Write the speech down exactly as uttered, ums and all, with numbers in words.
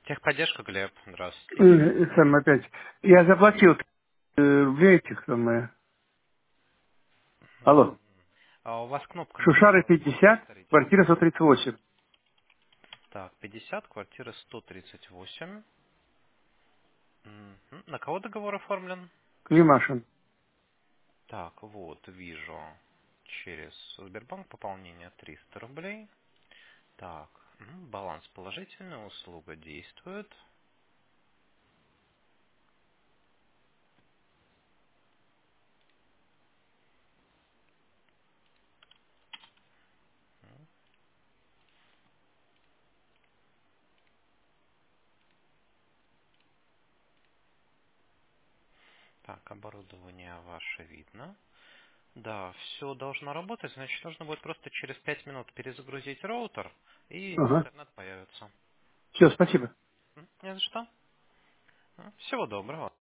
Техподдержка, Глеб. Здравствуйте. Э, Сам опять. Я заплатил э, в этих самое. М. Алло. А у вас кнопка Шушары номера можно пятьдесят, повторить? квартира сто тридцать восемь. Так, пятьдесят, квартира сто тридцать восемь. Мгм. На кого договор оформлен? Климашин. Так, вот, вижу. Через Сбербанк пополнение триста рублей. Так, м, баланс положительный, услуга действует. Так, оборудование ваше видно. Да, все должно работать, значит, нужно будет просто через пять минут перезагрузить роутер, и Ага. интернет появится. Все, спасибо. М, Не за что. М, Всего доброго.